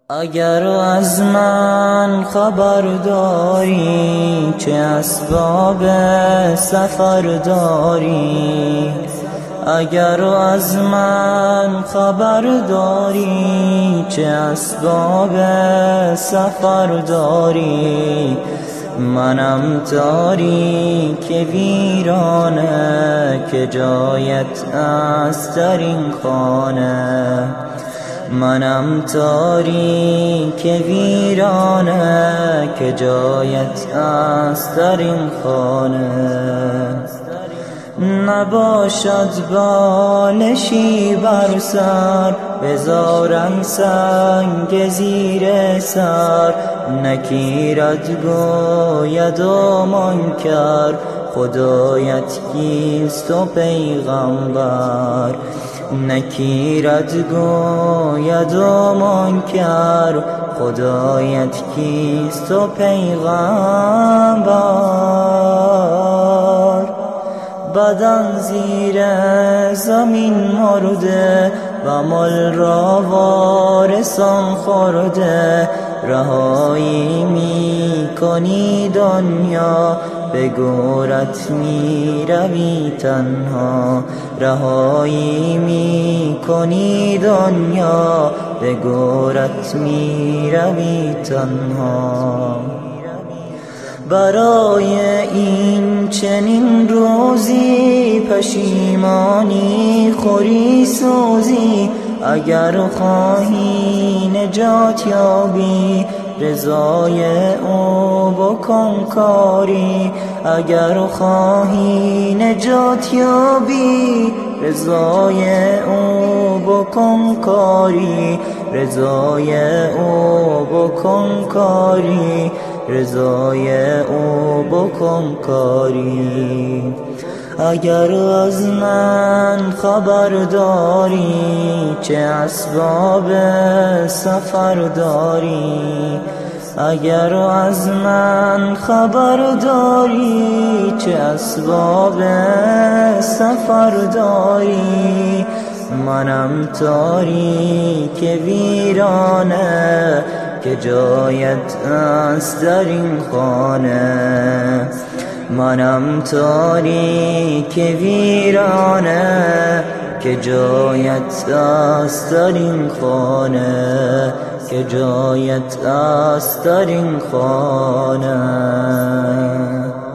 اگر از من خبر داری چه اسباب سفر داری، اگر از من خبر داری چه اسباب سفر داری، منم تاریک ویرانه که جایت است در این خانه، منم تاریک ویرانه که جایت است در این خانه. نباشد بالشی بر سر بذارم سنگ زیر سر، نکیرت گوید و منکر خدایت کیست و پیغمبر، نکیرت گوید و منکر خدایت کیست و پیغمبر. بدن زیر زمین مرده و مل را وارثان خورده، رهایی می کنی دنیا به گورت می روی تنها، رهایی می کنی دنیا به گورت می روی تنها. برای این چنین روزی پشیمانی خوری سوزی، اگر خواهی نجات یابی رضای او بکن کاری، اگر خواهی نجات یابی رضای او بکن کاری، رضای او بکن کاری، رضای او بکن کاری. اگر از من خبر داری چه اسباب سفر داری، اگر از من خبر داری چه اسباب سفر داری، منم تاریک ویرانه که جایت است در این خانه، منم تاریک ویرانه که جایت است در این خانه، که جایت است در این خانه.